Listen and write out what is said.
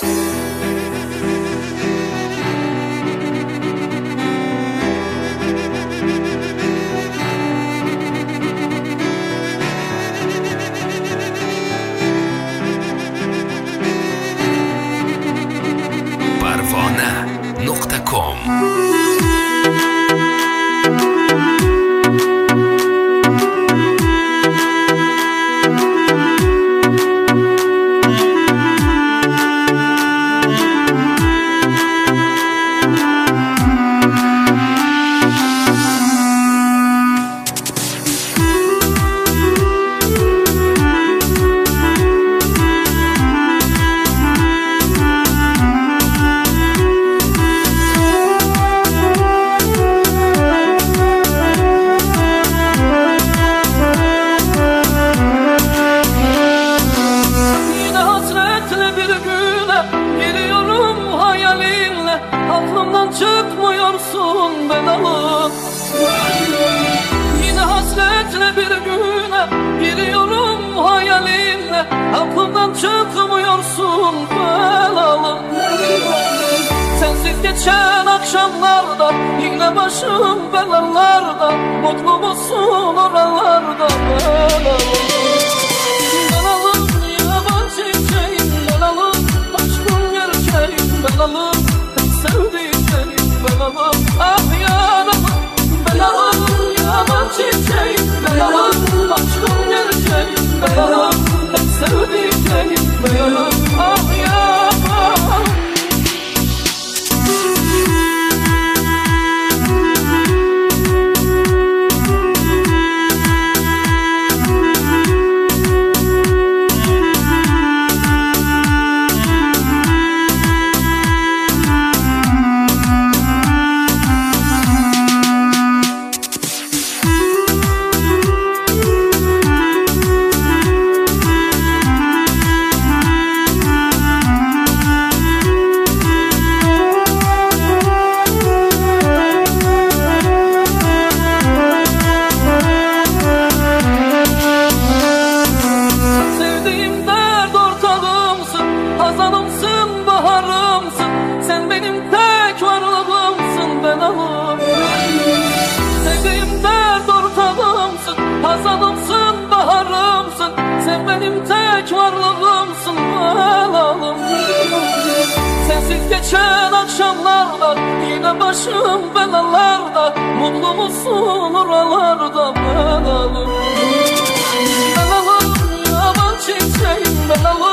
Parvona.com Aklımdan çıkmıyorsun belalım. Yine hasretle bir güne giriyorum hayalinle. Aklımdan çıkmıyorsun belalım. Sensiz geçen akşamlarda yine başım belalarda. Mutlu musun oralarda belalım. Belalım yaban çiçeğim belalım. Aşkım gerçeğim belalım. Sevdiklerim belalım, ah yanım belalım, yaman çiçeğim belalım, aşkım gerçeğim belalım, sevdiklerim belalım, ah yaman. Hazanımsın, baharımsın, sen benim tek varlığımsın belalım. Sevdiğim dert ortağımsın, hazanımsın, baharımsın, sen benim tek varlığımsın belalım. Sensiz geçen akşamlarda yine başım belalarda. Mutlu musun oralarda belalım. Belalım yaban çiçeğim belalım.